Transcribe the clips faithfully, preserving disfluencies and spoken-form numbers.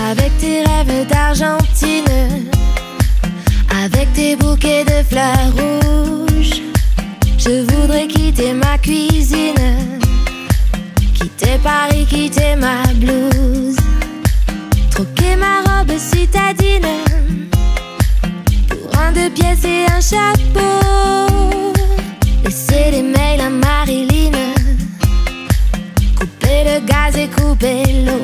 Avec tes rêves d'Argentine, avec tes bouquets de fleurs rouges, je voudrais quitter ma cuisine, quitter Paris, quitter ma blouse, troquer ma robe citadine pour un deux pièces et un chapeau, laisser les mails à Marilyn, couper le gaz et couper l'eau.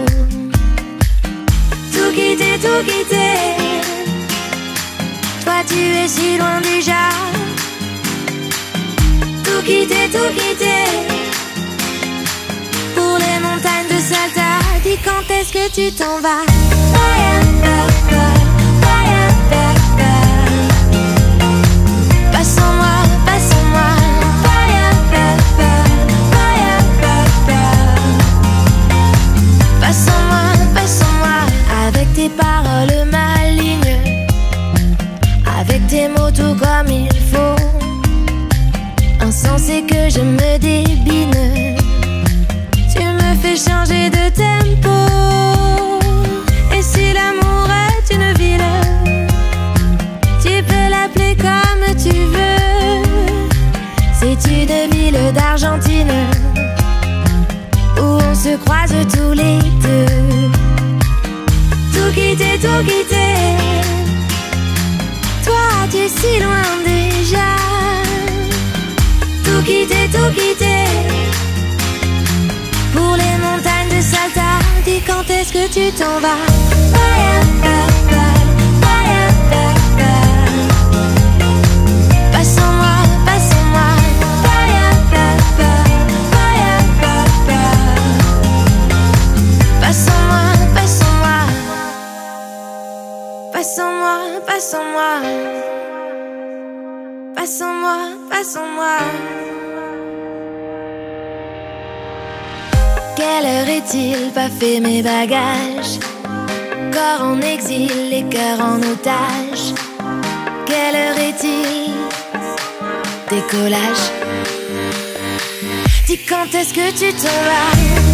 Tout quitter, tout quitter, toi tu es si loin déjà. Tout quitter, tout quitter, pour les montagnes de Salta. Dis quand est-ce que tu t'en vas? Pas sans moi, pas sans moi. Pas sans moi, pas sans moi. Avec tes paroles malignes, avec tes mots tout comme il faut, insensé que je me débine, tu me fais changer de tempo. Et si l'amour est une ville, tu peux l'appeler comme tu veux. C'est une ville d'Argentine où on se croise tous les deux. Tout quitter, tout quitter, toi tu es si loin déjà. Tout quitter, tout quitter, pour les montagnes de Salta. Dis quand est-ce que tu t'en vas? Pas sans moi, pas sans moi. Pas sans moi, pas sans moi. Pas sans moi, pas sans moi. Pas sans moi, pas sans moi. Quelle heure est-il? Pas fait mes bagages. Corps en exil, les cœurs en otage. Quelle heure est-il? Décollage. Dis quand est-ce que tu t'en vas?